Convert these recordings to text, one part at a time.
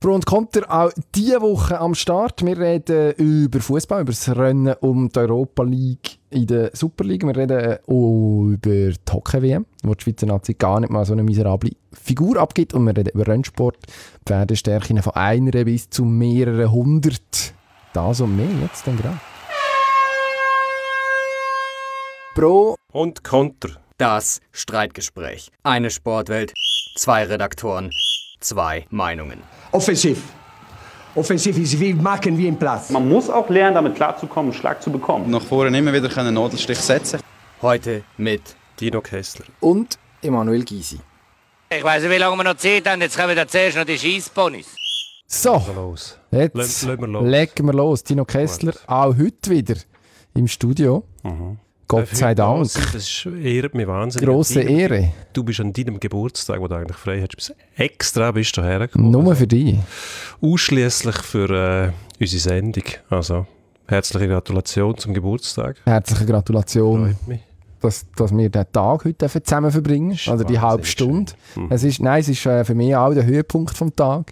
Pro und Konter auch diese Woche am Start. Wir reden über Fußball, über das Rennen um die Europa League in der Superliga. Wir reden auch über die Hockey-WM, wo die Schweizer Nazi gar nicht mal so eine miserable Figur abgibt. Und wir reden über Rennsport, Pferdestärken von einer bis zu mehreren hundert. Das und mehr jetzt dann gerade. Pro und Konter. Das Streitgespräch. Eine Sportwelt, 2 Redaktoren, 2 Meinungen. Offensiv. Offensiv ist wie machen wie im Platz. Man muss auch lernen, damit klarzukommen, einen Schlag zu bekommen. Nach vorne immer wieder einen Nadelstich setzen. Heute mit Dino Kessler und Emanuel Gysi. Ich weiss nicht, wie lange wir noch Zeit haben. Jetzt kommen wir zuerst noch die Scheissponys. So, los. Jetzt legen wir los. Dino Kessler, auch heute wieder im Studio. Gott sei Dank. Das ehrt mich wahnsinnig. Grosse Ehre. Du bist an deinem Geburtstag, wo du eigentlich frei hast, extra bist du hergekommen. Nur für dich. Ausschliesslich für unsere Sendung. Also, herzliche Gratulation zum Geburtstag. Herzliche Gratulation, Freut mich. dass wir den Tag heute zusammen verbringen. Also die halbe Stunde. Es ist für mich auch der Höhepunkt des Tages.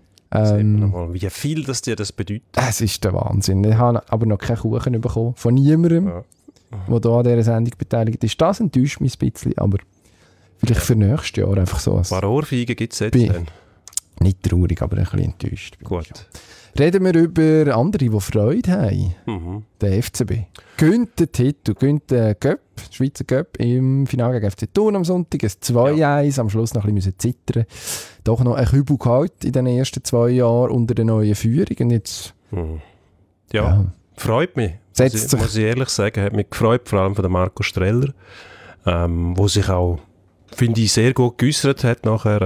Wie viel das dir das bedeutet? Es ist der Wahnsinn. Ich habe aber noch keinen Kuchen bekommen. Von niemandem. Ja. Der hier an dieser Sendung beteiligt ist. Das enttäuscht mich ein bisschen, aber vielleicht für nächstes Jahr einfach so. Ein paar Ohrfeigen gibt es jetzt dann. Nicht traurig, aber ein bisschen enttäuscht. Gut. Reden wir über andere, die Freude haben. Der FCB. Gönnt den Titel, gönnt den Cup, Schweizer Cup im Finale gegen FC Thun am Sonntag. Ein 2-1, am Schluss noch ein bisschen zittern. Doch noch ein Kübel gehalten in den ersten 2 Jahren unter der neuen Führung. Und jetzt... Ja. Freut mich, muss ich ehrlich sagen. Hat mich gefreut, vor allem von Marco Streller, wo sich auch, finde ich, sehr gut geäussert hat nachher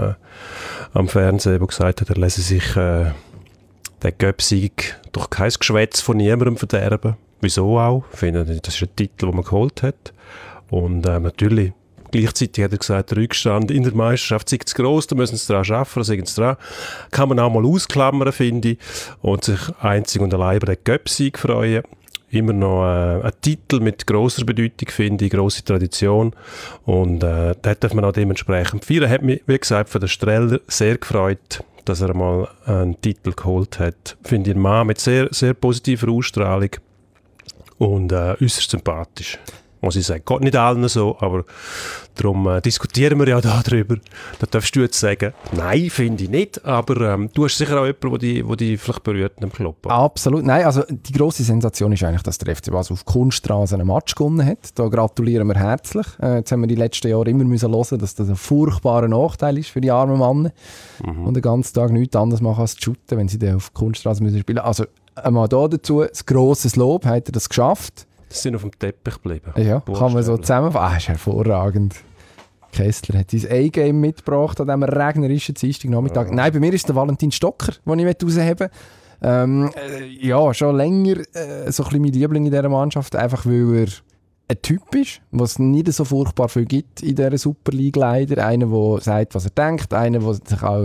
am Fernsehen, wo gesagt hat, er lese sich den Göpsieg durch kein Geschwätz von niemandem verderben. Wieso auch? Ich finde, das ist ein Titel, den man geholt hat. Und natürlich, gleichzeitig hat er gesagt, der Rückstand in der Meisterschaft sei zu gross, da müssen sie daran arbeiten, da sind sie dran. Kann man auch mal ausklammern, finde ich, und sich einzig und allein über den Göpsieg freuen. Immer noch ein Titel mit grosser Bedeutung, finde ich, grosse Tradition. Und da darf man auch dementsprechend feiern. Hat mich, wie gesagt, von der Streller sehr gefreut, dass er mal einen Titel geholt hat. Finde ich einen Mann mit sehr, sehr positiver Ausstrahlung und äußerst sympathisch. Muss ich sagen. Geht nicht allen so, aber darum diskutieren wir ja darüber. Da darfst du jetzt sagen, nein, finde ich nicht, aber du hast sicher auch jemanden, der dich vielleicht berührt im Club. Absolut. Nein, also die grosse Sensation ist eigentlich, dass der FC Basel auf Kunststraße einen Match gewonnen hat. Da gratulieren wir herzlich. Jetzt haben wir die letzten Jahre immer hören müssen, dass das ein furchtbarer Nachteil ist für die armen Männer. Und den ganzen Tag nichts anderes machen als zu shooten, wenn sie dann auf Kunststraße spielen müssen. Also einmal da dazu, ein grosses Lob, hat er das geschafft. Sie sind auf dem Teppich geblieben. Ja, kann man so zusammenfassen. Ist hervorragend. Kessler hat sein A-Game mitgebracht an diesem regnerischen Dienstagnachmittag. Ja. Nein, bei mir ist der Valentin Stocker, den ich herausheben möchte. Ja, schon länger so ein bisschen mein Liebling in dieser Mannschaft, einfach weil er ein Typ ist, was es nicht so furchtbar viel gibt in dieser Super League leider. Einer, der sagt, was er denkt, einer, der sich auch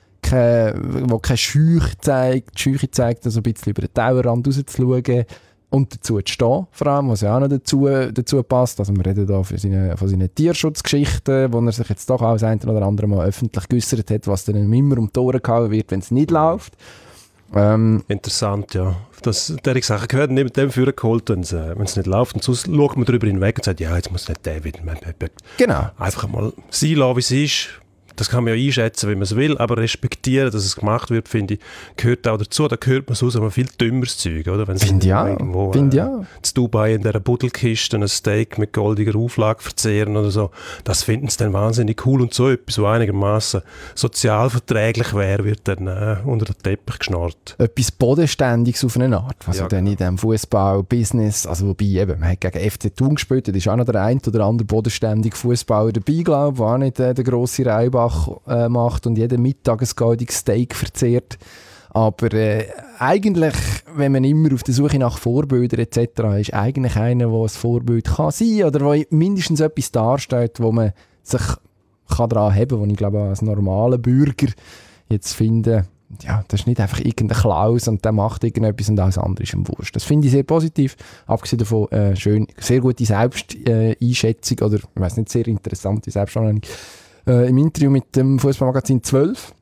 keine Scheuche zeigt, also ein bisschen über den Tellerrand rauszuschauen. Und dazu zu stehen, vor allem, was ja auch noch dazu passt. Also wir reden hier von seinen Tierschutzgeschichten, wo er sich jetzt doch auch das eine oder andere Mal öffentlich geäussert hat, was dann immer um die Ohren gehauen wird, wenn es nicht läuft. Interessant, ja. Derige Sachen gehören neben dem Führer geholt, wenn es nicht läuft. Und sonst schaut man darüber hinweg und sagt, ja, jetzt muss nicht der wieder. Genau. Einfach mal sein lassen, wie es ist. Das kann man ja einschätzen, wie man es will, aber respektieren, dass es gemacht wird, finde ich, gehört auch dazu. Da gehört man sonst aber viel dümmeres Zeug, oder? Finde ja. Irgendwo zu Dubai in dieser Buddelkiste ein Steak mit goldiger Auflage verzehren oder so. Das finden sie dann wahnsinnig cool und so etwas, was einigermaßen sozial verträglich wäre, wird dann unter den Teppich geschnarrt. Etwas Bodenständiges auf eine Art, was ja dann genau. In diesem Fußball-Business, also wobei eben, man hat gegen FC Thun gespielt, da ist auch noch der ein oder andere bodenständige Fußballer dabei, glaube ich, der auch nicht der grosse Reibach macht und jeden Mittag ein goldiges Steak verzehrt. Aber eigentlich, wenn man immer auf der Suche nach Vorbildern etc. ist, eigentlich einer, der ein Vorbild kann sein oder der mindestens etwas darstellt, wo man sich daran haben kann, wo ich glaube, als normaler Bürger jetzt finde, ja, das ist nicht einfach irgendein Klaus und der macht irgendetwas und alles andere ist ihm wurscht. Das finde ich sehr positiv. Abgesehen davon sehr gute Selbsteinschätzung oder, ich weiss nicht, sehr interessante Selbstwahrnehmung. Im Interview mit dem Fußballmagazin 12,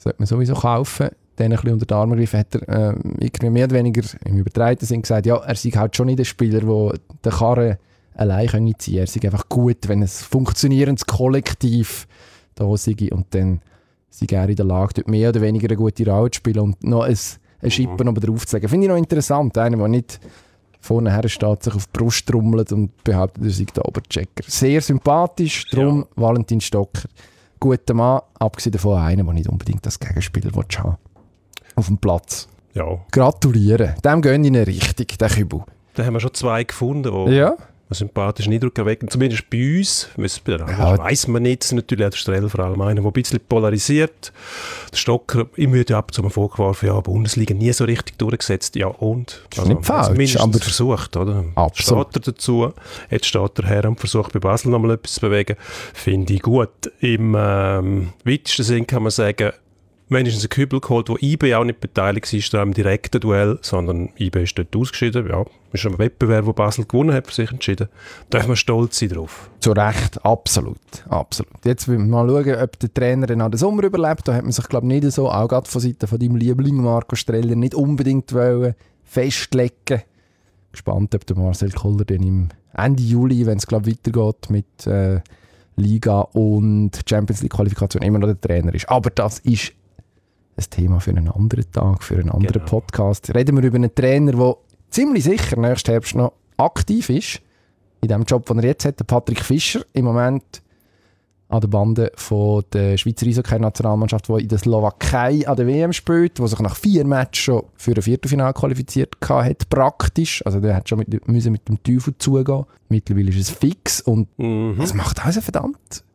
sollte man sowieso kaufen. Dann ein bisschen unter den Arm gegriffen, hat er irgendwie mehr oder weniger im übertreiten Sinn gesagt, ja, er sei halt schon nicht der Spieler, der den Karren allein ziehen kann. Er sei einfach gut, wenn ein funktionierendes Kollektiv da sei und dann sei er in der Lage, dort mehr oder weniger eine gute Rolle zu spielen und noch ein Schippen oben drauf zu legen. Finde ich noch interessant. Einer, der nicht vorne her steht, sich auf die Brust trommelt und behauptet, er sei der Oberchecker. Sehr sympathisch, darum Valentin Stocker. Guter Mann, abgesehen davon einer, der nicht unbedingt das Gegenspieler haben auf dem Platz. Ja. Gratulieren. Dem gehen in eine Richtung, den Kübel. Da haben wir schon 2 gefunden, die einen sympathischen Eindruck erwecken. Zumindest bei uns. Weiss man nicht. Natürlich auch der Streller vor allem einer, der ein bisschen polarisiert. Der Stocker, ihm wird ja ab und zu vorgeworfen, ja, Bundesliga nie so richtig durchgesetzt. Ja, und? Das ist nicht falsch. Mindestens versucht, oder? Absolut. Steht er dazu. Jetzt steht der Herr und versucht bei Basel nochmal etwas zu bewegen. Finde ich gut. Im weitesten Sinn kann man sagen, wenigstens einen Kübel geholt, wo IB auch nicht beteiligt war am direkten Duell, sondern IB ist dort ausgeschieden. Ja, ist ein Wettbewerb, wo Basel gewonnen hat, für sich entschieden. Da dürfen wir stolz sein drauf. Zu Recht, absolut. Jetzt wollen wir mal schauen, ob der Trainer dann auch den Sommer überlebt. Da hat man sich, glaube ich, nicht so, auch gerade von Seiten von deinem Liebling Marco Streller, nicht unbedingt festlegen. Gespannt, ob der Marcel Koller dann im Ende Juli, wenn es, glaube ich, weitergeht mit Liga und Champions League Qualifikation, immer noch der Trainer ist. Aber das ist ein Thema für einen anderen Tag, für einen anderen Podcast. Reden wir über einen Trainer, der ziemlich sicher nächsten Herbst noch aktiv ist. In dem Job, den er jetzt hat, der Patrick Fischer, im Moment an der Bande von der Schweizer Eishockey-Nationalmannschaft, die in der Slowakei an der WM spielt, die sich nach 4 Matches schon für ein Viertelfinale qualifiziert hat, praktisch. Also der hat schon mit dem Teufel zugehen. Mittlerweile ist es fix und es macht also verdammt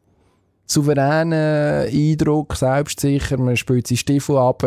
souveränen Eindruck, selbstsicher, man spielt seinen Stiefel ab.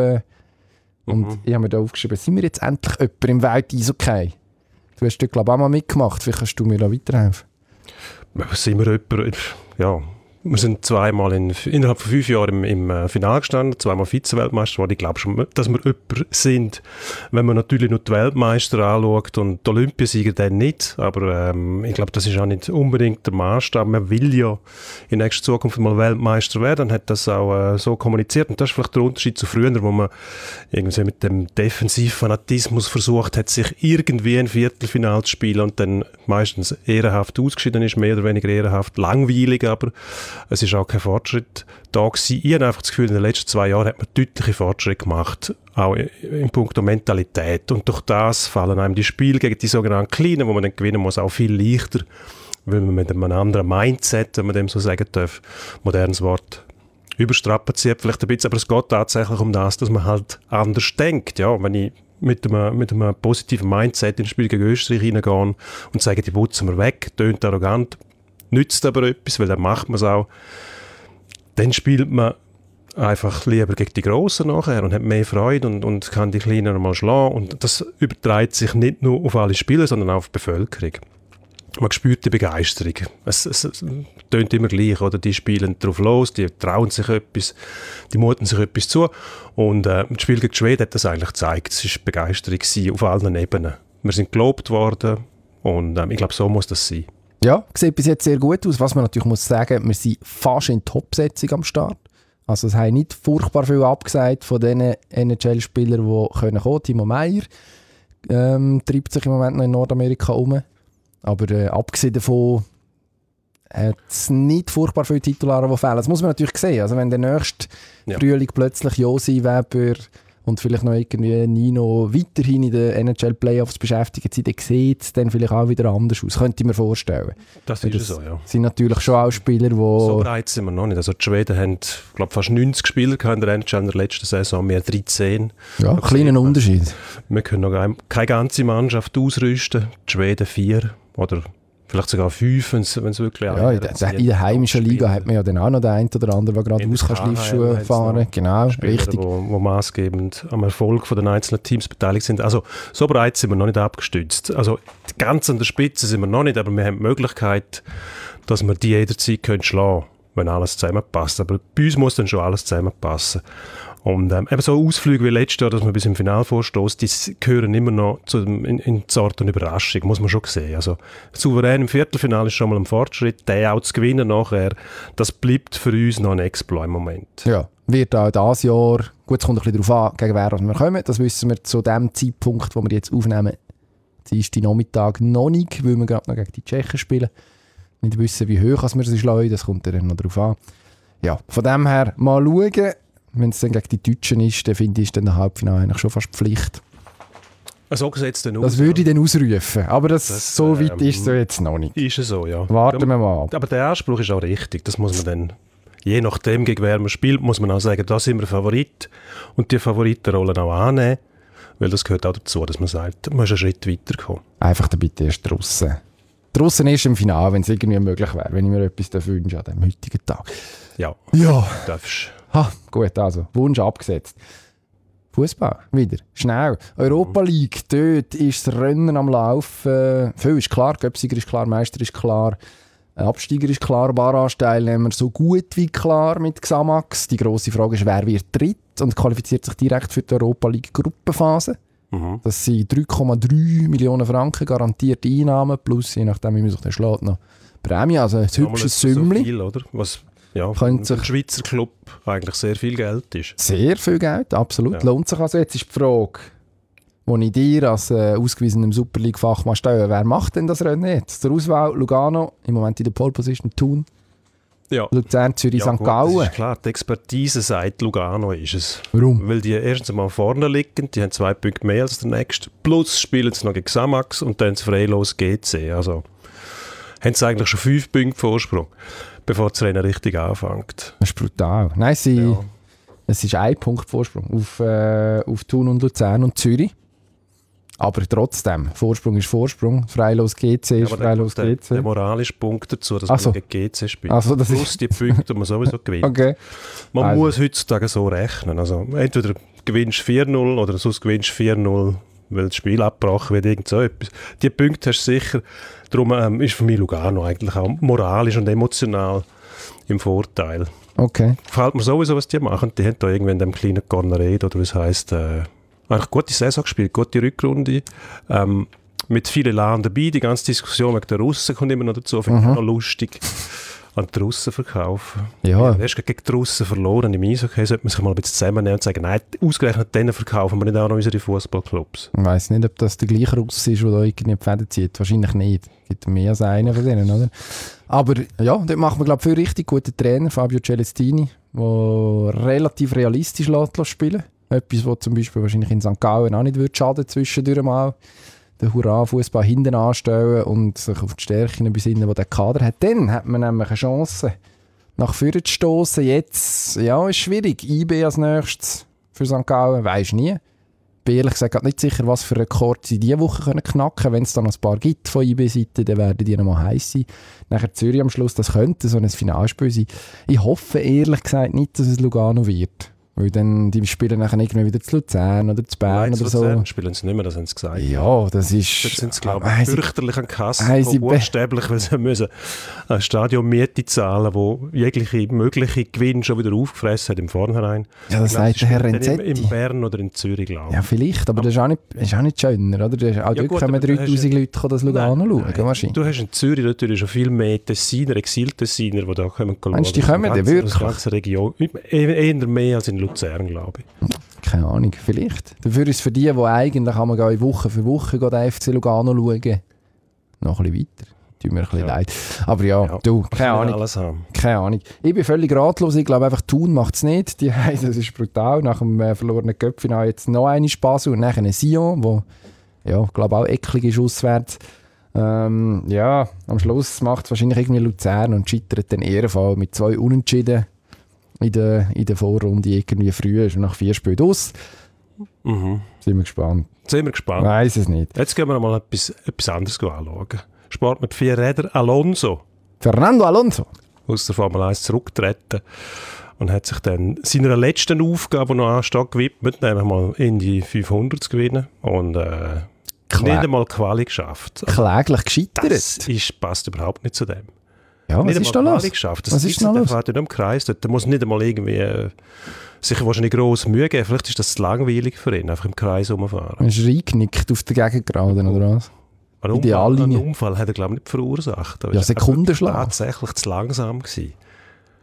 Und ich habe mir da aufgeschrieben, sind wir jetzt endlich jemand im Welt-Eishockey? Du hast dort, glaube ich, auch mal mitgemacht. Vielleicht kannst du mir da weiterhelfen. Sind wir jemand, ja. Wir sind 2-mal innerhalb von 5 Jahren im Finale gestanden, 2-mal Vize-Weltmeister geworden. Ich glaube schon, dass wir jemand sind, wenn man natürlich nur die Weltmeister anschaut und die Olympiasieger dann nicht. Aber ich glaube, das ist auch nicht unbedingt der Maßstab. Man will ja in nächster Zukunft mal Weltmeister werden, dann hat das auch so kommuniziert. Und das ist vielleicht der Unterschied zu früher, wo man irgendwie mit dem Defensivfanatismus versucht hat, sich irgendwie ein Viertelfinale zu spielen und dann meistens ehrenhaft ausgeschieden ist, mehr oder weniger ehrenhaft, langweilig, aber es ist auch kein Fortschritt da gewesen. Ich habe einfach das Gefühl, in den letzten 2 Jahren hat man deutliche Fortschritte gemacht, auch in puncto Mentalität. Und durch das fallen einem die Spiele gegen die sogenannten Kleinen, wo man dann gewinnen muss, auch viel leichter, weil man mit einem anderen Mindset, wenn man dem so sagen darf, modernes Wort, überstrapaziert vielleicht ein bisschen, aber es geht tatsächlich um das, dass man halt anders denkt. Ja, wenn ich mit einem positiven Mindset ins Spiel gegen Österreich reingehe und sage, die putzen wir weg, tönt arrogant, nützt aber etwas, weil dann macht man es auch. Dann spielt man einfach lieber gegen die Grossen nachher und hat mehr Freude und kann die Kleinen mal schlagen. Und das überträgt sich nicht nur auf alle Spieler, sondern auch auf die Bevölkerung. Man spürt die Begeisterung. Es tönt immer gleich, oder? Die spielen drauf los, die trauen sich etwas, die muten sich etwas zu. Und das Spiel gegen die Schweden hat das eigentlich gezeigt. Es war Begeisterung auf allen Ebenen. Wir sind gelobt worden und ich glaube, so muss das sein. Ja, sieht bis jetzt sehr gut aus. Was man natürlich muss sagen, wir sind fast in Top-Setzung am Start. Also es haben nicht furchtbar viel abgesagt von den NHL-Spielern, die kommen können. Timo Meier treibt sich im Moment noch in Nordamerika um. Aber abgesehen davon hat es nicht furchtbar viele Titulare, die fehlen. Das muss man natürlich sehen. Also wenn der nächste Frühling plötzlich Josi Weber und vielleicht noch irgendwie Nino weiterhin in den NHL-Playoffs beschäftigt sind, dann sieht es dann vielleicht auch wieder anders aus. Könnte ich mir vorstellen. Das ist so, ja. Sind natürlich schon auch Spieler, die... So breit sind wir noch nicht. Also die Schweden haben, glaube fast 90 Spieler in der NHL in der letzten Saison, mehr 13. Ja, kleiner Unterschied. Wir können noch keine ganze Mannschaft ausrüsten. Die Schweden 4 oder vielleicht sogar 5, wenn es wirklich... Ja, in der heimischen Liga hat man ja dann auch noch den einen oder anderen, der gerade Schliffschuhe fahren. Genau, Spieler, richtig. Wo maßgebend am Erfolg der einzelnen Teams beteiligt sind. Also so breit sind wir noch nicht abgestützt. Also ganz an der Spitze sind wir noch nicht, aber wir haben die Möglichkeit, dass wir die jederzeit schlagen können, wenn alles zusammenpasst. Aber bei uns muss dann schon alles zusammenpassen. Und eben so Ausflüge wie letztes Jahr, dass man bis im Finale vorstoßt, die gehören immer noch in Sorte Überraschung, muss man schon sehen. Also souverän im Viertelfinale ist schon mal ein Fortschritt, den auch zu gewinnen nachher, das bleibt für uns noch ein Exploit im Moment. Ja, wird auch dieses Jahr, gut, es kommt ein bisschen darauf an, gegen wer wir kommen, das wissen wir zu dem Zeitpunkt, wo wir jetzt aufnehmen, Dienstag Nachmittag noch nicht, weil wir gerade noch gegen die Tschechen spielen. Nicht wissen, wie hoch wir sie schlagen, das kommt dann noch darauf an. Ja, von dem her mal schauen, wenn es dann gegen die Deutschen ist, dann finde ich, ist dann der Halbfinale eigentlich schon fast Pflicht. So sieht es dann aus. Das würde ich dann ausrufen, aber das so weit ist es jetzt noch nicht. Ist es so, ja. Warten wir mal ab. Aber der Anspruch ist auch richtig, das muss man dann, je nachdem, gegen wer man spielt, muss man auch sagen, da sind wir Favorit und die Favoritenrollen auch annehmen, weil das gehört auch dazu, dass man sagt, man muss einen Schritt weiterkommen. Einfach dann bitte erst die Russen. Die Russen erst im Finale, wenn es irgendwie möglich wäre, wenn ich mir etwas wünsche an diesem heutigen Tag. Ja. Darfst. Ha, gut, also, Wunsch abgesetzt. Fußball, wieder, schnell. Europa League, dort ist das Rennen am Laufen. Viel ist klar, Göpsiger ist klar, Meister ist klar, Absteiger ist klar, Barrage-Teilnehmer so gut wie klar mit Xamax. Die grosse Frage ist, wer wird dritt und qualifiziert sich direkt für die Europa League Gruppenphase. Das sind 3,3 Millionen Franken garantierte Einnahmen, plus, je nachdem, wie man sich dann schlägt, noch Prämie, also ein hübsches Sümmli. So viel, oder? Was für einen Schweizer Club eigentlich sehr viel Geld ist. Sehr viel Geld, absolut. Ja. Lohnt sich also. Jetzt ist die Frage, die ich dir als ausgewiesenem Super League-Fachmann stelle, wer macht denn das Rennen jetzt? Zur Auswahl Lugano, im Moment in der Pole Position Thun, Luzern, Zürich, St. Gallen. Das ist klar, die Expertise sagt, Lugano ist es. Warum? Weil die erstens einmal vorne liegen, die haben 2 Punkte mehr als der nächste, plus spielen sie noch gegen Xamax und dann freilos GC. Also haben sie eigentlich schon 5 Punkte Vorsprung, bevor das Rennen richtig anfängt. Das ist brutal. Nein, es ist 1 Punkt Vorsprung auf Thun und Luzern und Zürich. Aber trotzdem, Vorsprung ist Vorsprung, freilos GC ist freilos GC. Der moralische Punkt dazu, dass man gegen GC spielt. Plus die Punkte, die man sowieso gewinnt. Okay. Man muss heutzutage so rechnen. Also, entweder gewinnst 4-0 oder sonst gewinnst 4-0, weil das Spiel abgebrochen wird, irgend so etwas. Die Punkte hast du sicher. Darum ist für mich Lugano eigentlich auch moralisch und emotional im Vorteil. Okay. Gefällt mir sowieso, was die machen. Die haben da irgendwie in dem kleinen Cornered, oder was heisst, eigentlich gute Saison gespielt, gute Rückrunde. Mit vielen Elan dabei. Die ganze Diskussion wegen der Russen kommt immer noch dazu. Finde ich auch noch lustig. An die Russen verkaufen. Ja. Erst gegen die Russen verloren im Eishockey, sollte man sich mal ein bisschen zusammennehmen und sagen, nein, ausgerechnet denen verkaufen wir nicht auch noch unsere Fußballclubs. Ich weiss nicht, ob das der gleiche Russ ist, der da irgendwie die Fäden zieht. Wahrscheinlich nicht. Es gibt mehr als einen von denen, oder? Aber ja, dort macht man, glaube ich, viel richtig guten Trainer, Fabio Celestini, der relativ realistisch lässt spielen. Etwas, was zum Beispiel wahrscheinlich in St. Gallen auch nicht schaden zwischendurch mal. Den Hurra-Fußball hinten anstellen und sich auf die Stärken besinnen, die der Kader hat. Dann hat man nämlich eine Chance, nach vorne zu stossen. Jetzt, ja, ist schwierig. IB als nächstes für St. Gallen, weisst nie. Ich bin ehrlich gesagt nicht sicher, was für Rekord sie diese Woche knacken können. Wenn es dann noch ein paar gibt von IB-Seite, dann werden die nochmal heiß sein. Nachher Zürich am Schluss, das könnte so ein Finalspiel sein. Ich hoffe ehrlich gesagt nicht, dass es Lugano wird. Weil dann die spielen nachher irgendwie wieder zu Luzern oder zu Bern oder so. Luzern spielen sie nicht mehr, das haben sie gesagt. Ja, das ist... Jetzt sind sie, glaube ich, fürchterlich an Kassen, buchstäblich, weil sie müssen eine Stadionmiete zahlen, wo jegliche mögliche Gewinn schon wieder aufgefressen hat im Vornherein. Ja, das sagt der Herr Renzetti. In Bern oder in Zürich, glaube ich. Ja, vielleicht, aber das ist auch nicht schöner, oder? Auch dort können 3000 Leute das Lugano schauen, wahrscheinlich. Du hast in Zürich natürlich schon viel mehr Tessiner, Exil-Tessiner, die da kommen. Meinst du, die kommen da wirklich? Aus der ganzen Region. Eher mehr als in Luzern, glaube ich. Keine Ahnung, vielleicht. Dafür ist es für die eigentlich Woche für Woche den FC Lugano schauen, noch ein bisschen weiter. Tut mir ein bisschen leid. Aber ja, du, keine Ahnung. Keine Ahnung. Ich bin völlig ratlos. Ich glaube einfach, Thun macht es nicht. Das ist brutal. Nach dem verlorenen Cup-Finale jetzt noch eine Basel und nachher ein Sion, wo ich glaube auch eklig ist auswärts. Am Schluss macht es wahrscheinlich irgendwie Luzern und scheitert dann eher mit 2 Unentschieden in der Vorrunde irgendwie früh, schon nach 4 Spielen aus. Sind wir gespannt. Weiss es nicht. Jetzt gehen wir mal etwas anderes anschauen. Sport mit 4 Rädern. Fernando Alonso. Aus der Formel 1 zurückgetreten und hat sich dann seiner letzten Aufgabe, die noch ansteht, gewidmet, nämlich mal in die 500 zu gewinnen und nicht einmal Quali geschafft. Kläglich gescheitert. Das passt überhaupt nicht zu dem. Ja, was ist da los? Was ist da los? Der fährt ja nur im Kreis. Der muss nicht einmal irgendwie sich wahrscheinlich grosse Mühe geben. Vielleicht ist das zu langweilig für ihn, einfach im Kreis rumfahren. Er ist reingenickt auf der Gegengerade, oder was? Einen Unfall hat er, glaube ich, nicht verursacht. Ja, Sekundenschlag. Tatsächlich zu langsam gewesen.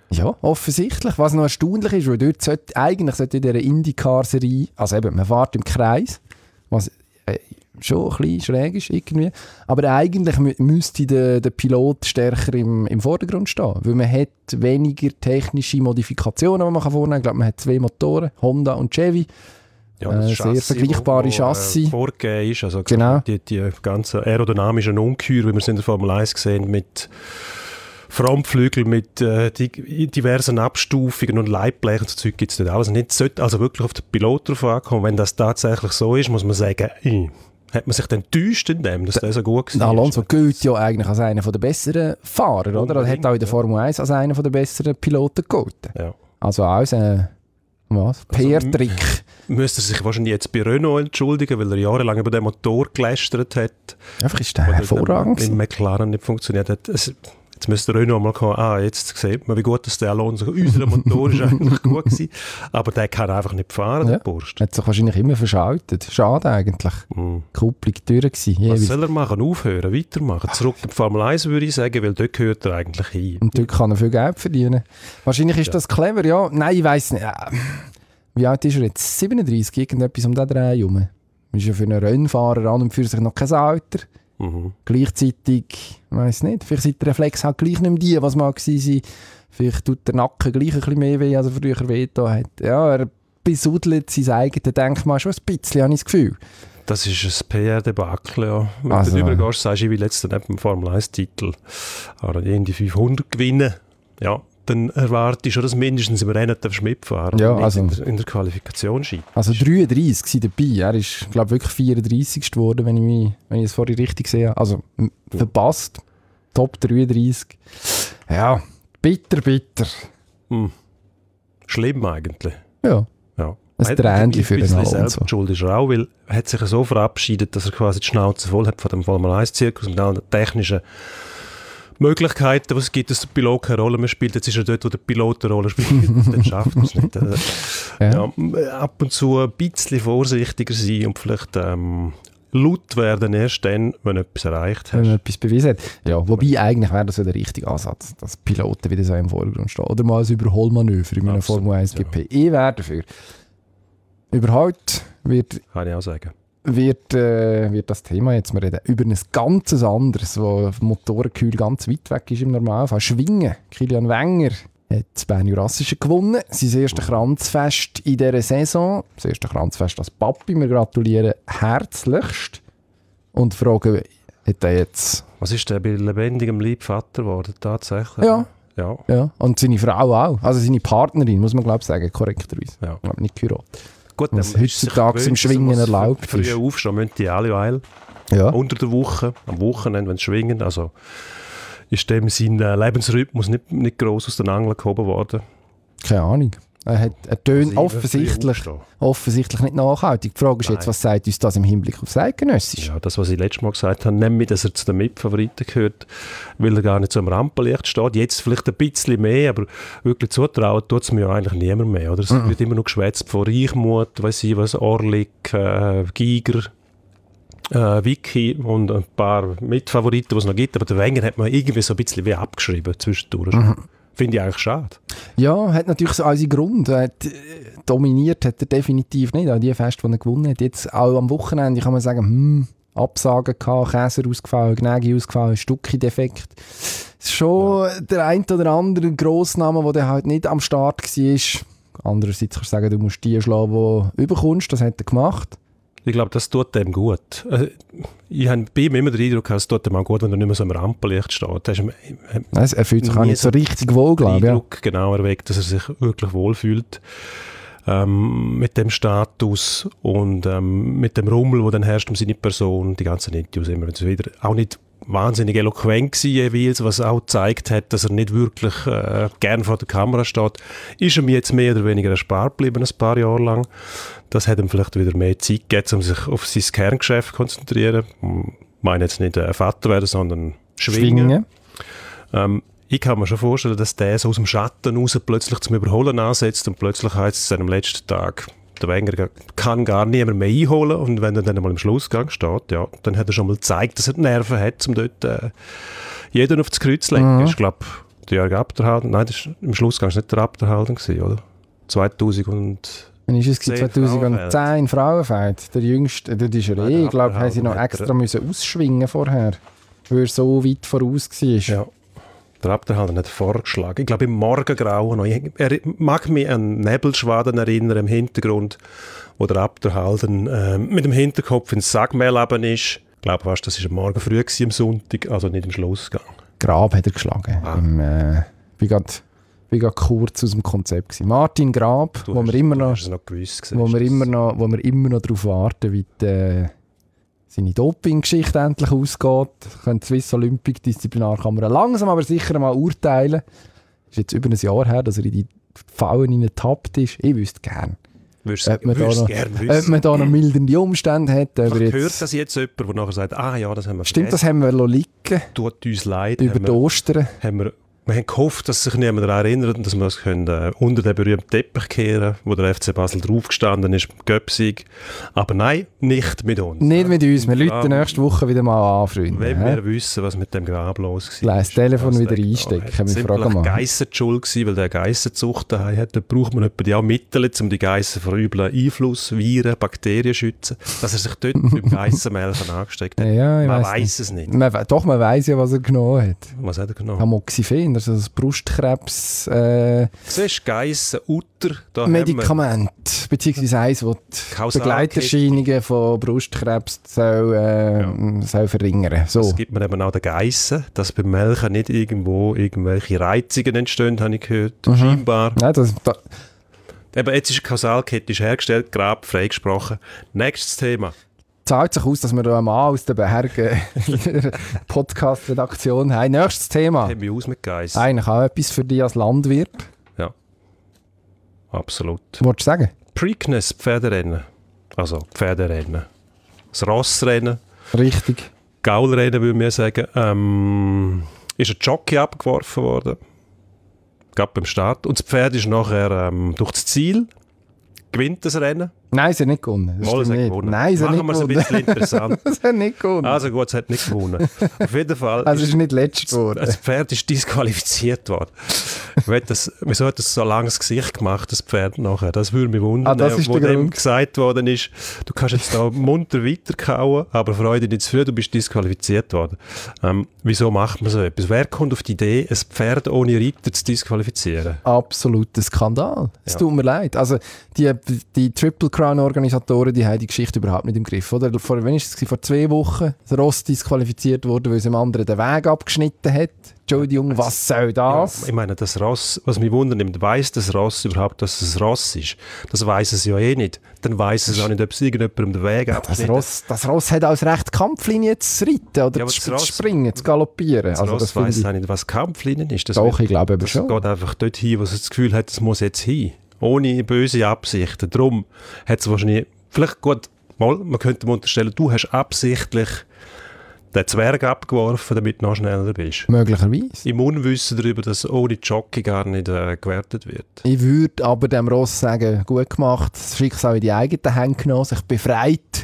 Ja, offensichtlich. Was noch erstaunlich ist, weil dort sollte in dieser IndyCar-Serie, also eben, man fährt im Kreis, was schon ein bisschen schräg ist irgendwie, aber eigentlich müsste der Pilot stärker im Vordergrund stehen, weil man hat weniger technische Modifikationen, die man vornehmen kann. Ich glaube, man hat 2 Motoren, Honda und Chevy. Ja, das sehr vergleichbare Chassis. Vorgegeben ist, also genau. Die ganzen aerodynamischen Ungeheuer, wie wir es in der Formel 1 gesehen, mit Frontflügel, mit diversen Abstufungen und Leitblechen und so Zeug gibt es nicht alles. Und jetzt sollte also wirklich auf den Pilot drauf ankommen. Wenn das tatsächlich so ist, muss man sagen, hat man sich dann enttäuscht in dem, dass der so gut war. Alonso gilt ja eigentlich als einer der besseren Fahrer, oder? Er hat auch in der Formel 1 als einer der besseren Piloten gegolten. Ja. Also alles PR-Trick. Müsste er sich wahrscheinlich jetzt bei Renault entschuldigen, weil er jahrelang über den Motor gelästert hat. Einfach ist der hervorragend. In McLaren nicht funktioniert hat. Jetzt müsste Renault mal kommen, jetzt sieht man, wie gut das der Alonso, unser Motor ist eigentlich gut gewesen, aber der kann einfach nicht fahren, der Bursch. Hat sich wahrscheinlich immer verschaltet. Schade eigentlich. Die Kupplung durch gewesen. Was soll er machen? Aufhören, weitermachen? Zurück in die Formel 1 würde ich sagen, weil dort gehört er eigentlich hin. Und dort kann er viel Geld verdienen. Wahrscheinlich ist das clever, ja. Nein, ich weiss nicht. Wie alt ist er jetzt? 37, irgendetwas um den Dreh herum. Ist ja für einen Rennfahrer an und für sich noch kein Alter. Gleichzeitig, ich weiss nicht, vielleicht sind die Reflexe halt gleich nicht mehr die, was mal waren. Vielleicht tut der Nacken gleich ein bisschen mehr weh, als er früher wehgetan hat. Ja, er besudelt sein eigenes Denkmal schon ein bisschen, habe ich das Gefühl. Das ist ein PR-Debakel, ja. Wenn du übergehst, sagst du, ich will jetzt dann eben Formel 1-Titel in die 500 gewinnen. Ja, dann erwarte ich schon, dass mindestens im Rennen mitfahren ja, also in der Qualifikation scheint. Also 33 war dabei. Er ist, glaube ich, wirklich 34. geworden, wenn ich es vorhin richtig sehe. Also verpasst. Top 33. Ja, bitter. Schlimm eigentlich. Ja. Ein Tränchen für den Alonso. Selbstschuld ist er auch, weil er hat sich so verabschiedet, dass er quasi die Schnauze voll hat von dem Formel 1-Zirkus und allen technischen Möglichkeiten, die es gibt, dass der Pilot keine Rolle mehr spielt. Jetzt ist er dort, wo der Pilot eine Rolle spielt. Dann schafft er es nicht. Ab und zu ein bisschen vorsichtiger sein und vielleicht laut werden erst dann, wenn du etwas erreicht hast. Wenn man etwas bewiesen hat. Ja, wobei eigentlich wäre das ja der richtige Ansatz, dass Piloten wieder so im Vordergrund stehen. Oder mal ein Überholmanöver in einem Formel 1 GP. Ich wäre dafür. Überhaupt kann ich auch sagen. Wird das Thema jetzt, wir reden über ein ganz anderes, wo Motorenkühl ganz weit weg ist im Normalfall. Schwingen. Kilian Wenger hat das Bern Jurassische gewonnen. Sein erstes Kranzfest in dieser Saison. Das erste Kranzfest als Papi. Wir gratulieren herzlichst. Und fragen, hat er jetzt... Was ist der bei lebendigem Leib Vater geworden, tatsächlich? Ja. Und seine Frau auch. Also seine Partnerin, muss man glaube ich sagen, korrekterweise. Ja. Ich glaube nicht geheiratet. Gut, was heutzutage im Schwingen erlaubt ist. Früh aufstehen müssen die alle Weil. Ja. Unter der Woche, am Wochenende, wenn sie schwingen. Also ist dem sein Lebensrhythmus nicht gross aus den Angeln gehoben worden. Keine Ahnung. Er tönt offensichtlich nicht nachhaltig. Die Frage ist jetzt, was sagt uns das im Hinblick auf das Eidgenössische? Ja, das, was ich letztes Mal gesagt habe, nämlich, dass er zu den Mitfavoriten gehört, weil er gar nicht so am Rampenlicht steht. Jetzt vielleicht ein bisschen mehr, aber wirklich zutrauen tut es mir ja eigentlich niemand mehr. Oder? Es wird immer noch geschwätzt von Reichmuth, weiss ich was, Orlik, Giger, Vicky und ein paar Mitfavoriten, die es noch gibt. Aber der Wenger hat man irgendwie so ein bisschen wie abgeschrieben zwischendurch. Finde ich eigentlich schade. Ja, hat natürlich so all seinen Grund. Dominiert hat er definitiv nicht. Auch die Feste, die er gewonnen hat. Jetzt auch am Wochenende kann man sagen, Absagen gehabt, Käser ausgefallen, Gnägi ausgefallen, Stucki-Defekt. Es ist schon der ein oder andere Grossname, der halt nicht am Start war. Andererseits kannst du sagen, du musst die schlagen, die du überkommst. Das hat er gemacht. Ich glaube, das tut dem gut. Ich habe bei ihm immer den Eindruck, es tut ihm auch gut, wenn er nicht mehr so im Rampenlicht steht. Er fühlt sich auch nicht so richtig wohl, glaube ich. Eindruck, genau, erweckt, dass er sich wirklich wohlfühlt mit dem Status und mit dem Rummel, der dann herrscht um seine Person, die ganzen Interviews immer wieder. Auch nicht wahnsinnig eloquent gewesen jeweils, was auch gezeigt hat, dass er nicht wirklich gern vor der Kamera steht. Ist ihm jetzt mehr oder weniger erspart geblieben, ein paar Jahre lang. Das hat ihm vielleicht wieder mehr Zeit gegeben, um sich auf sein Kerngeschäft zu konzentrieren. Ich meine jetzt nicht Vater werden, sondern schwingen. Ich kann mir schon vorstellen, dass der so aus dem Schatten raus plötzlich zum Überholen ansetzt und plötzlich heißt es am letzten Tag, der Wenger kann gar niemand mehr einholen und wenn er dann einmal im Schlussgang steht, ja, dann hat er schon mal gezeigt, dass er die Nerven hat, um dort jeden auf das Kreuz zu legen. Ich glaube, Jörg Abderhalden. Nein, im Schlussgang war es nicht der Abderhalden, oder? 2000 Wann war es? 2010 in Frauenfeld. Der Jüngste, das ist er ich glaube, haben sie noch extra müssen ausschwingen vorher, weil er so weit voraus war. Ja. Der Abderhalden hat vorgeschlagen. Ich glaube, im Morgengrauen noch. Er mag mich an Nebelschwaden erinnern im Hintergrund, wo der Abderhalden mit dem Hinterkopf ins Sackmehl runter ist. Ich glaube fast, das war am Morgen früh am Sonntag, also nicht im Schlussgang. Grab hat er geschlagen. Ich war gerade kurz aus dem Konzept gewesen. Martin Grab, wo wir immer noch darauf warten, wie seine Doping-Geschichte endlich ausgeht. Können die Swiss Olympic Disziplinarkammer langsam aber sicher mal urteilen. Es ist jetzt über ein Jahr her, dass er in die Fallen hineingetappt ist. Ich wüsste gerne. Ob man da noch mildernde Umstände hat. Hört das jetzt jemand, der nachher sagt, ja, das haben wir Stimmt, das haben wir liegen. Tut uns leid. Über die Ostern. Wir haben gehofft, dass sich niemand daran erinnert und dass wir das unter den berühmten Teppich kehren, wo der FC Basel draufgestanden ist, Göpsig. Aber nein, nicht mit uns. Nicht mit uns. Wir rufen nächste Woche wieder mal an, Freunde. Wenn wir wissen, was mit dem Grab los war. Das Telefon wieder einstecken. Es war Geissen die Schuld gewesen, weil der Geissenzucht daheim hat. Da braucht man etwa auch Mittel, um die Geissen vor üblen Einfluss, Viren, Bakterien zu schützen. Dass er sich dort beim Geissenmelken angesteckt hat. Ja, man weiss es nicht. Doch, man weiss ja, was er genommen hat. Was hat er genommen? Amoxicillin, also das Brustkrebs... Siehst du, Geissen, Utter... Medikament, beziehungsweise eins, das die Begleiterscheinungen von Brustkrebs soll verringern. So. Das gibt man eben auch den Geissen, dass beim Melken nicht irgendwo irgendwelche Reizungen entstehen, habe ich gehört. Scheinbar. Ja, eben, jetzt ist eine Kausalkette hergestellt, Grab freigesprochen. Nächstes Thema. Zahlt sich aus, dass wir da einen Mann aus der Bergen Podcast-Redaktion haben. Nächstes Thema. Haben wir aus mit Geissen. Eigentlich auch etwas für dich als Landwirt. Ja, absolut. Wolltest du sagen? Preakness, Pferderennen. Also Pferderennen. Das Rossrennen. Richtig. Gaulrennen, würde ich sagen. Ist ein Jockey abgeworfen worden. Gerade beim Start. Und das Pferd ist nachher durch das Ziel. Gewinnt das Rennen? Nein, es hat nicht gewonnen. Machen wir es ein bisschen interessant. Es hat nicht gewonnen. Also gut, es hat nicht gewonnen. Auf jeden Fall. Also es ist nicht letzt geworden. Das Pferd ist disqualifiziert worden. Wieso hat das so langes Gesicht gemacht, das Pferd nachher? Das würde mich wundern. Das ist wo der dem Grund. Gesagt worden ist, du kannst jetzt da munter weiterkauen, aber Freude nicht zu früh, du bist disqualifiziert worden. Wieso macht man so etwas? Wer kommt auf die Idee, ein Pferd ohne Reiter zu disqualifizieren? Absoluter Skandal. Es tut mir leid. Also die Triple Crown-Organisatoren, die haben die Geschichte überhaupt nicht im Griff. Oder? Vor 2 Wochen das Ross disqualifiziert wurde, weil es dem anderen den Weg abgeschnitten hat. Entschuldigung, was soll das? Ja, ich meine, das Ross, was mich wundert, weiss das Ross überhaupt, dass es Ross ist? Das weiss es ja eh nicht. Dann weiss es auch nicht, ob es irgendjemandem den Weg abgeschnitten hat. Das Ross hat als Recht Kampflinie zu reiten oder zu springen, zu galoppieren. Das Ross weiss auch nicht, was Kampflinie ist. Doch, ich glaube eben schon. Es geht einfach dort hin, wo es das Gefühl hat, es muss jetzt hin. Ohne böse Absichten. Darum hat es wahrscheinlich, vielleicht gut, man könnte mir unterstellen, du hast absichtlich den Zwerg abgeworfen, damit du noch schneller bist. Möglicherweise. Im Unwissen darüber, dass ohne Jockey gar nicht gewertet wird. Ich würde aber dem Ross sagen, gut gemacht, das Schicksal in die eigenen Hände genommen, sich befreit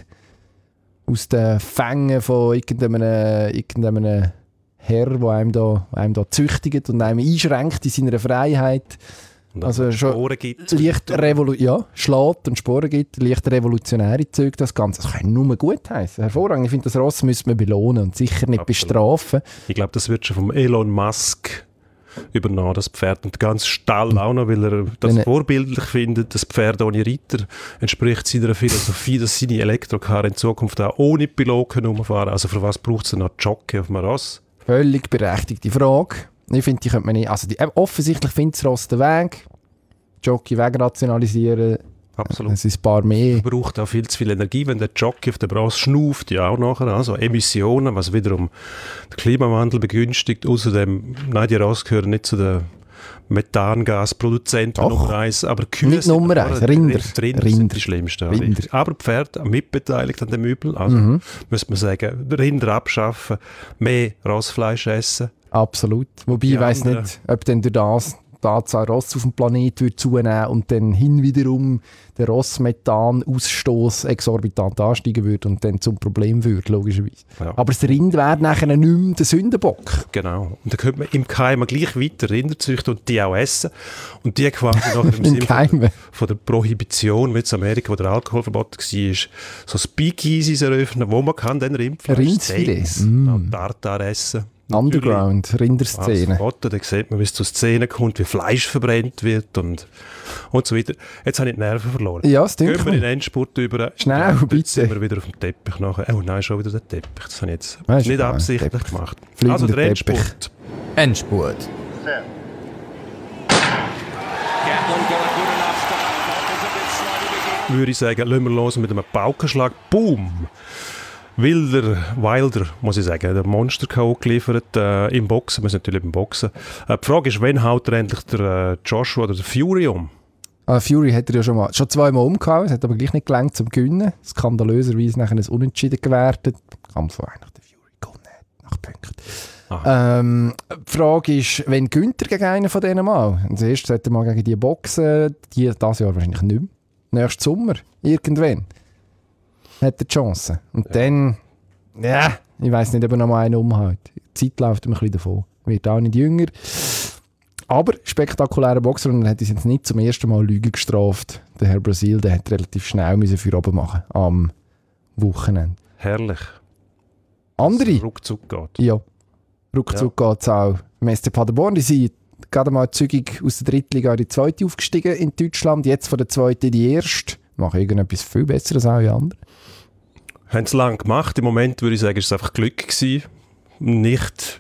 aus den Fängen von irgendeinem Herr, der einem da züchtigt und einem einschränkt in seiner Freiheit. Also schon Sporen gibt. Leicht schlägt und Sporen gibt, leicht revolutionäre Züge, das Ganze. Das kann nur gut heißen. Hervorragend. Ich finde, das Ross müsste man belohnen und sicher nicht bestrafen. Ich glaube, das wird schon vom Elon Musk übernommen, das Pferd. Und der ganze Stall auch noch, weil er das vorbildlich findet. Das Pferd ohne Reiter entspricht seiner Philosophie, dass seine Elektrokarre in Zukunft auch ohne Piloten rumfahren. Also für was braucht es denn noch Jockey auf dem Ross? Völlig berechtigte Frage. Ich finde, die könnte man nicht. Also offensichtlich findet das Ross den Weg. Jockey wegrationalisieren. Absolut. Es ist ein paar mehr. Es braucht auch viel zu viel Energie, wenn der Jockey auf dem Ross schnauft, ja auch nachher. Also Emissionen, was wiederum den Klimawandel begünstigt. Außerdem, nein, die Ross gehören nicht zu den Methangasproduzenten Nummer 1, aber Kühe nicht Nummer 1, Rinder sind die schlimmsten. Rinder. Aber Pferde mitbeteiligt an dem Übel. Also müsste man sagen, Rinder abschaffen, mehr Rossfleisch essen. Absolut. Wobei ich weiss nicht, ob denn durch die Anzahl Ross auf dem Planeten würde zunehmen und dann hinwiederum der Rossmethan-Ausstoß exorbitant ansteigen würde und dann zum Problem würde, logischerweise. Ja. Aber das Rind wäre nachher nicht mehr der Sündenbock. Genau. Und dann könnte man im Keim gleich weiter Rinder züchten und die auch essen. Und die quasi nachher im Sinne von der Prohibition, wie in Amerika, wo der Alkohol verboten war, so Speakeasies eröffnen, wo man kann dann Rindsfilet. Tartar essen. Underground, Rinderszene. Da sieht man, wie es zu Szenen kommt, wie Fleisch verbrennt wird und so weiter. Jetzt habe ich die Nerven verloren. Ja, das Gehen wir in den Endspurt über. Schnell, bitte. Jetzt sind wir wieder auf dem Teppich nachher. Oh nein, schon wieder der Teppich. Das habe ich jetzt nicht absichtlich gemacht. Also der Endspurt. Endspurt. Würde ich sagen, lassen wir los mit einem Paukenschlag. Boom! Wilder, muss ich sagen, der Monster K.O. geliefert im Boxen. Wir sind natürlich im Boxen. Die Frage ist, wann haut er endlich der Joshua oder der Fury um? Fury hat er ja schon zweimal umgehauen, es hat aber gleich nicht gelangt zum Gewinnen. Skandalöserweise nachher ein Unentschieden gewertet. Kampf, wo eigentlich der Fury gewonnen hat, nach Punkten. Die Frage ist, wenn gönnt er gegen einen von denen mal? Das erste sollte er mal gegen die boxen, dieses Jahr wahrscheinlich nicht mehr. Nächsten Sommer, irgendwann. Hat er die Chance. Und dann, ich weiss nicht, ob er noch mal einen umhält. Die Zeit läuft ihm ein bisschen davon. Wird auch nicht jünger. Aber spektakulärer Boxer und er hat uns jetzt nicht zum ersten Mal Lügen gestraft. Der Herr Brasil, der hat relativ schnell für oben machen am Wochenende. Herrlich. Andere? Dass es ruckzuck geht. Ja, ruckzuck geht es auch. Im SC Paderborn, die sind gerade mal zügig aus der Drittliga in die zweite aufgestiegen in Deutschland. Jetzt von der zweiten in die erste. Machen irgendetwas viel Besseres als alle anderen. Haben es lange gemacht. Im Moment würde ich sagen, ist es einfach Glück gewesen. Nicht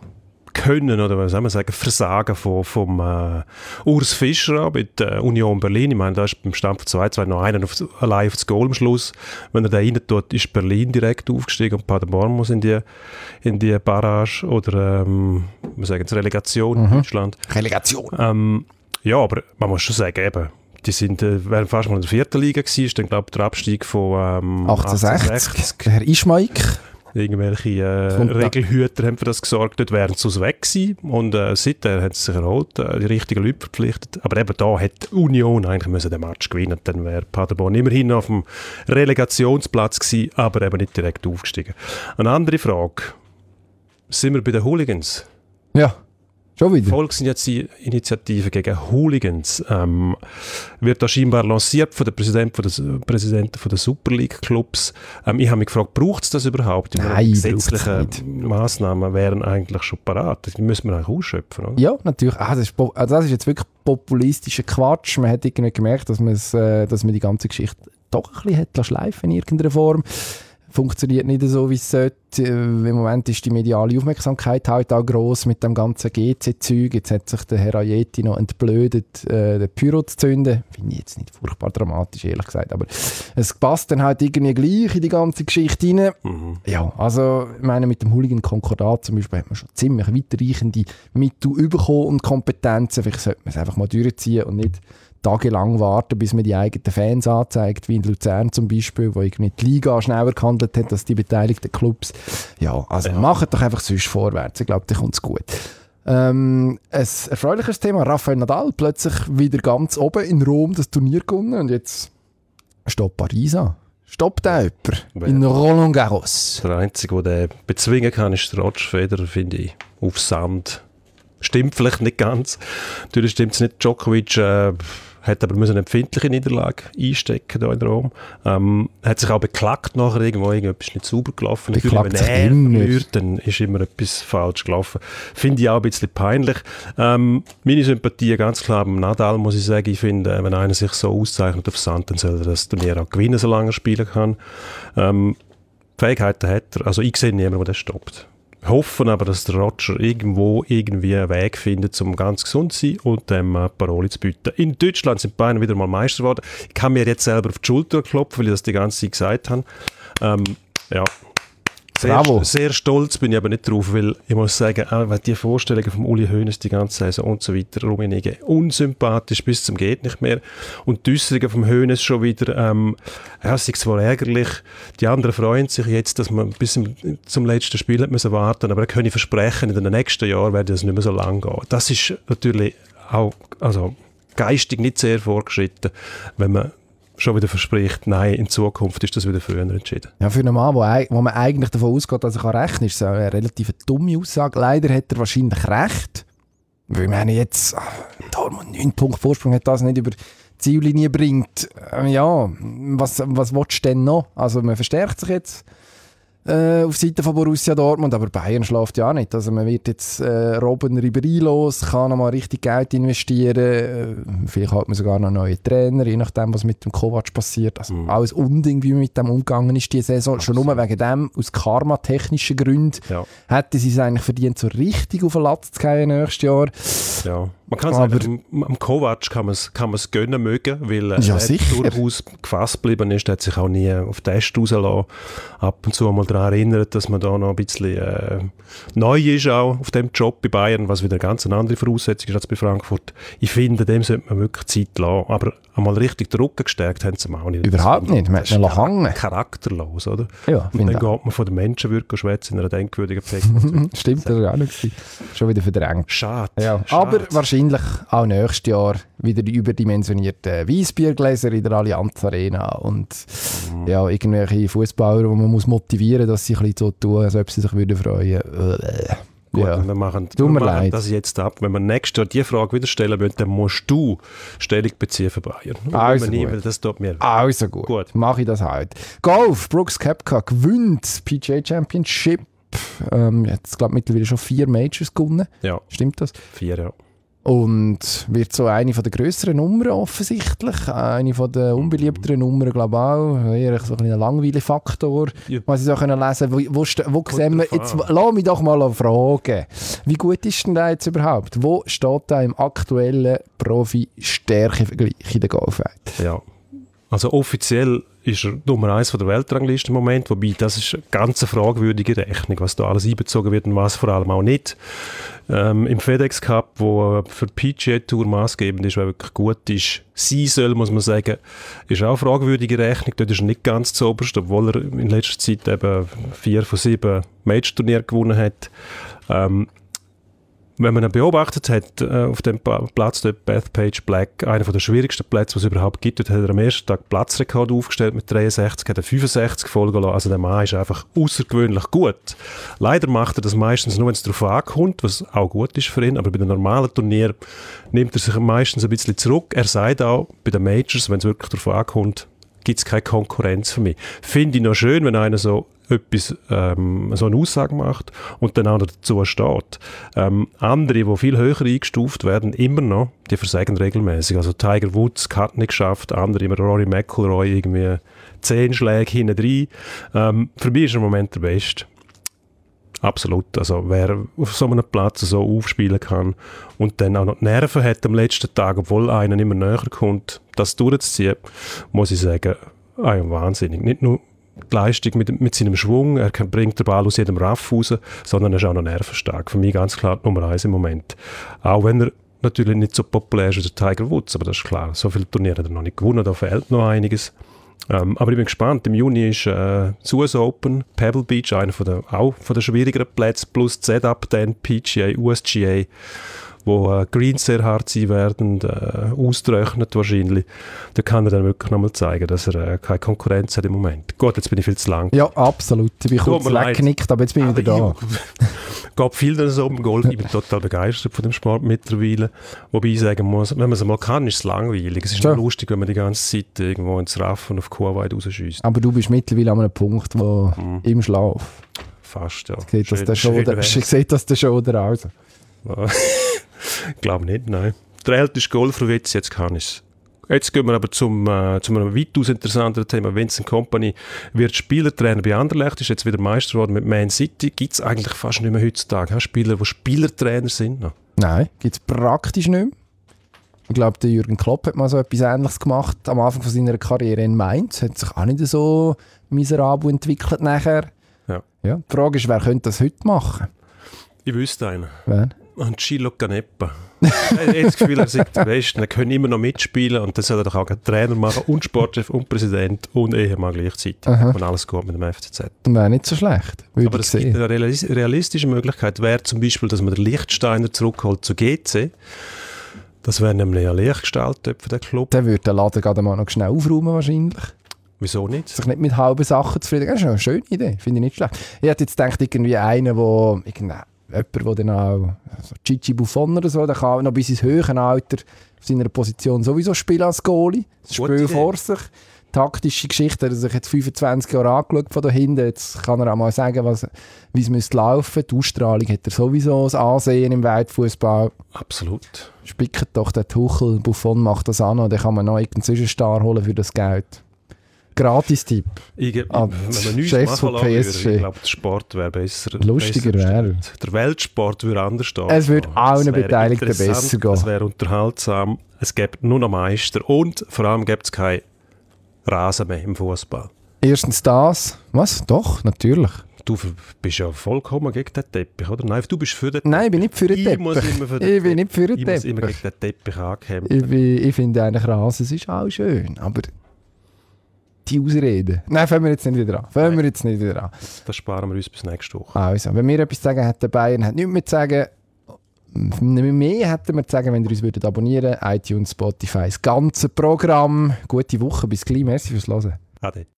können oder was soll man sagen, Versagen vom Urs Fischer mit Union Berlin. Ich meine, da ist beim Stand von 2-2 noch einer allein auf das Goal am Schluss. Wenn er da rein tut, ist Berlin direkt aufgestiegen und Paderborn muss in die Barrage oder wir sagen es Relegation in Deutschland. Relegation. Ja, aber man muss schon sagen, eben, die sind wären fast mal in der 4. Liga gewesen, ist dann glaube ich der Abstieg von 1860. Herr Ischmaik. Irgendwelche Regelhüter haben für das gesorgt, dort wären sie weg gewesen. Und seitdem haben sie sich erholt, die richtigen Leute verpflichtet. Aber eben da hätte die Union eigentlich den Match gewinnen müssen. Dann wäre Paderborn immerhin auf dem Relegationsplatz gewesen, aber eben nicht direkt aufgestiegen. Eine andere Frage. Sind wir bei den Hooligans? Ja. Schon wieder. Volksinitiative gegen Hooligans wird da scheinbar lanciert von den Präsidenten der Super League Clubs. Ich habe mich gefragt, braucht es das überhaupt? Nein, gesetzliche Massnahmen wären eigentlich schon parat. Die müssen wir eigentlich ausschöpfen, oder? Ja, natürlich. Das ist jetzt wirklich populistischer Quatsch. Man hat irgendwie gemerkt, dass man die ganze Geschichte doch ein bisschen hat schleifen in irgendeiner Form. Funktioniert nicht so, wie es sollte. Im Moment ist die mediale Aufmerksamkeit halt auch gross mit dem ganzen GC-Zeug. Jetzt hat sich der Herr Ajeti noch entblödet, den Pyro zu zünden. Finde ich jetzt nicht furchtbar dramatisch, ehrlich gesagt. Aber es passt dann halt irgendwie gleich in die ganze Geschichte rein. Ja, also ich meine, mit dem Hooligan-Konkordat zum Beispiel hat man schon ziemlich weitreichende Mittel bekommen und Kompetenzen. Vielleicht sollte man es einfach mal durchziehen und nicht tagelang warten, bis man die eigenen Fans anzeigt, wie in Luzern zum Beispiel, wo irgendwie die Liga schneller gehandelt hat als die beteiligten Clubs. Ja, also macht doch einfach sonst vorwärts. Ich glaube, da kommt es gut. Ein erfreuliches Thema. Rafael Nadal plötzlich wieder ganz oben in Rom das Turnier gewonnen und jetzt stoppt Paris an. Stoppt da jemand in Roland Garros. Der Einzige, der den bezwingen kann, ist der Roger Federer, finde ich, auf Sand. Stimmt vielleicht nicht ganz. Natürlich stimmt es nicht. Djokovic hat aber eine empfindliche Niederlage einstecken hier in Rom. Hat sich auch beklagt nachher, irgendetwas ist nicht sauber gelaufen. Beklagt natürlich, wenn er rührt, dann ist immer etwas falsch gelaufen. Finde ich auch ein bisschen peinlich. Meine Sympathie ganz klar beim Nadal, muss ich sagen. Ich finde, wenn einer sich so auszeichnet auf Sand, dann soll er das Turnier auch gewinnen, solange er spielen kann. Fähigkeiten hat er. Also ich sehe niemanden, der das stoppt. Hoffen aber, dass der Roger irgendwie einen Weg findet, um ganz gesund zu sein und dem Paroli zu bieten. In Deutschland sind die Bayern wieder mal Meister geworden. Ich kann mir jetzt selber auf die Schulter klopfen, weil ich das die ganze Zeit gesagt habe. Ja. Sehr stolz bin ich aber nicht drauf, weil ich muss sagen, auch die Vorstellungen von Uli Hoeneß die ganze Saison und so weiter, Rummenigge, unsympathisch bis zum geht nicht mehr. Und die Äußerungen vom Hoeneß schon wieder, es ist zwar ärgerlich, die anderen freuen sich jetzt, dass man bis zum letzten Spiel hat müssen warten, aber ich kann versprechen, in den nächsten Jahren werde das nicht mehr so lange gehen. Das ist natürlich auch also geistig nicht sehr fortgeschritten, wenn man schon wieder verspricht, nein, in Zukunft ist das wieder früher entschieden. Ja, für einen Mann, wo man eigentlich davon ausgeht, dass er rechnen kann, ist es eine relativ dumme Aussage. Leider hat er wahrscheinlich recht. Weil ich meine, jetzt Dortmund 9 Punkte Vorsprung hat das nicht über die Ziellinie bringt. Ja, was willst du denn noch? Also man verstärkt sich jetzt auf Seite von Borussia Dortmund, aber Bayern schläft ja auch nicht. Also man wird jetzt Robben Ribéry los, kann nochmal richtig Geld investieren, vielleicht hat man sogar noch einen neuen Trainer, je nachdem, was mit dem Kovac passiert. Also alles Unding, wie man mit dem umgegangen ist diese Saison. Absolut. Schon nur wegen dem, aus karmatechnischen Gründen, hätte sie es eigentlich verdient, so richtig auf den Latz zu gehen nächstes Jahr. Ja. Man kann sagen, am Kovac kann man es gönnen mögen, weil er durchaus gefasst geblieben ist. Er hat sich auch nie auf den Test rausgelassen. Ab und zu mal daran erinnert, dass man da noch ein bisschen neu ist auch auf dem Job bei Bayern, was wieder eine ganz andere Voraussetzung ist als bei Frankfurt. Ich finde, dem sollte man wirklich Zeit lassen. Aber einmal richtig den Rücken gestärkt haben sie auch nicht. Überhaupt nicht, man hat ihn hängen. Charakterlos, oder? Ja, und dann geht man von den Menschenwürden schwätzen in einer denkwürdigen Pflege. Stimmt, das war auch nicht. Schon wieder verdrängt. Schade. Ja. Aber wahrscheinlich auch nächstes Jahr wieder die überdimensionierten Weissbiergläser in der Allianz Arena und ja, irgendwelche Fußballer, die man muss motivieren, dass sie ein bisschen so tun, als ob sie sich freuen würden. Gut, ja. wir machen das jetzt ab. Wenn wir nächstes Jahr diese Frage wieder stellen wollen, dann musst du Stellung beziehen für Bayern. Also gut. Das tut mir also gut. Mache ich das heute. Golf, Brooks Koepka gewinnt das PGA Championship. Jetzt glaube ich mittlerweile schon 4 Majors gewonnen. Ja. Stimmt das? 4, ja. Und wird so eine von der grösseren Nummern offensichtlich. Eine von der unbeliebteren Nummern, glaube ich auch. Eher so ein Langweile-Faktor, was ich so lesen konnte. Wo sehen wir, jetzt lass mich doch mal fragen. Wie gut ist denn der jetzt überhaupt? Wo steht der im aktuellen Profi-Stärke-Vergleich in der Golfwelt? Ja, also offiziell ist er Nummer 1 von der Weltrangliste im Moment, wobei das ist eine ganz fragwürdige Rechnung, was da alles einbezogen wird und was vor allem auch nicht. Im FedEx Cup, wo für die PGA Tour maßgebend ist, wer wirklich gut ist, sein soll, muss man sagen, ist auch eine fragwürdige Rechnung. Dort ist er nicht ganz zu oberst, obwohl er in letzter Zeit eben 4 von 7 Major-Turniere gewonnen hat. Wenn man ihn beobachtet hat, auf dem Platz dort, Bethpage Black, einer der schwierigsten Plätze, was es überhaupt gibt, dort hat er am ersten Tag Platzrekord aufgestellt mit 63, hat er 65 folgen lassen. Also der Mann ist einfach außergewöhnlich gut. Leider macht er das meistens nur, wenn es darauf ankommt, was auch gut ist für ihn, aber bei den normalen Turnieren nimmt er sich meistens ein bisschen zurück. Er sagt auch, bei den Majors, wenn es wirklich darauf ankommt, gibt es keine Konkurrenz für mich. Finde ich noch schön, wenn einer so etwas, so eine Aussage macht und dann auch noch dazu steht. Andere, die viel höher eingestuft werden, immer noch, die versagen regelmäßig. Also Tiger Woods hat nicht geschafft, andere, immer Rory McIlroy, irgendwie 10 Schläge hinten rein. Für mich ist er im Moment der Beste. Absolut. Also wer auf so einem Platz so aufspielen kann und dann auch noch die Nerven hat am letzten Tag, obwohl einer immer näher kommt, das durchzuziehen, muss ich sagen, wahnsinnig. Nicht nur die Leistung mit seinem Schwung, er bringt den Ball aus jedem Raff raus, sondern er ist auch noch nervenstark. Für mich ganz klar die Nummer 1 im Moment. Auch wenn er natürlich nicht so populär ist wie der Tiger Woods, aber das ist klar. So viele Turniere hat er noch nicht gewonnen, da fehlt noch einiges. Aber ich bin gespannt, im Juni ist das US Open, Pebble Beach, einer auch von den schwierigeren Plätzen, plus ZAP, dann PGA, USGA, wo Greens sehr hart sein werden, austrocknet wahrscheinlich. Da kann er dann wirklich nochmal zeigen, dass er keine Konkurrenz hat im Moment. Gut, jetzt bin ich viel zu lang. Ja, absolut. Ich bin kurz weggenickt, aber jetzt bin ich wieder da. Geht viel so um Golf. Ich bin total begeistert von dem Sport mittlerweile. Wobei ich sagen muss, wenn man es mal kann, ist es langweilig. Es ist nur lustig, wenn man die ganze Zeit irgendwo ins Raff und auf Kuhweide rausschießt. Aber du bist mittlerweile an einem Punkt, wo im Schlaf. Fast, ja. Sieht das der schon oder aus? Ich glaube nicht, nein. Der älteste Golferwitz, jetzt kann ich es. Jetzt gehen wir aber zu einem weitaus interessanteren Thema. Vincent Kompany wird Spielertrainer bei Anderlecht, ist jetzt wieder Meister geworden mit Man City. Gibt es eigentlich fast nicht mehr heutzutage Spieler, die Spielertrainer sind? No? Nein, gibt es praktisch nicht mehr. Ich glaube, der Jürgen Klopp hat mal so etwas Ähnliches gemacht am Anfang von seiner Karriere in Mainz. Hat sich auch nicht so miserabel entwickelt nachher. Ja. Die Frage ist, wer könnte das heute machen? Ich wüsste einen. Wer? Angelo Canepa. Ich habe das Gefühl, er sagt der Beste, er kann immer noch mitspielen und dann soll er doch auch einen Trainer machen und Sportchef und Präsident und Ehemann gleichzeitig. Und alles gut mit dem FCZ. Wäre nicht so schlecht. Aber es gibt eine realistische Möglichkeit, wäre zum Beispiel, dass man den Lichtsteiner zurückholt zu GC. Das wäre nämlich ja leicht gestaltet für den Club. Dann würde der Laden gerade mal noch schnell aufräumen wahrscheinlich. Wieso nicht? Sich nicht mit halben Sachen zufrieden. Das ist eine schöne Idee, finde ich nicht schlecht. Ich hätte jetzt gedacht, irgendwie einer, jemand, der dann auch so Gigi Buffon oder so, der kann noch bis ins höhere Alter auf seiner Position sowieso spielen als Goalie. Das Spiel vor sich. Taktische Geschichte, er hat sich jetzt 25 Jahre angeschaut von da hinten. Jetzt kann er auch mal sagen, wie es müsste laufen. Die Ausstrahlung hat er sowieso, das Ansehen im Weltfußball. Absolut. Spickt doch der Tuchel, Buffon macht das an und dann kann man noch irgendeinen Zwischenstar holen für das Geld. Gratis-Tipp. Wenn man nichts Chefs von machen würde, PSG. ich glaube, der Sport wäre besser. Lustiger wäre. Der Weltsport würde anders stehen. Es würde allen Beteiligten besser gehen. Es wäre unterhaltsam. Es gäbe nur noch Meister. Und vor allem gäbe es keinen Rasen mehr im Fußball. Erstens das. Was? Doch, natürlich. Du bist ja vollkommen gegen den Teppich, oder? Nein, du bist für den Teppich. Nein, ich bin nicht für den Teppich. Ich bin nicht für den Teppich. Ich muss immer gegen den Teppich ankämpfen. Ich finde eigentlich Rasen, es ist auch schön, aber die Ausreden. Nein, fangen wir jetzt nicht wieder an. Das sparen wir uns bis nächste Woche. Also, wenn wir etwas zu sagen hätten, Bayern hat nichts mehr zu sagen. Mehr hätten wir zu sagen, wenn ihr uns abonnieren würdet. iTunes, Spotify, das ganze Programm. Gute Woche, bis gleich. Merci fürs Hören. Ade.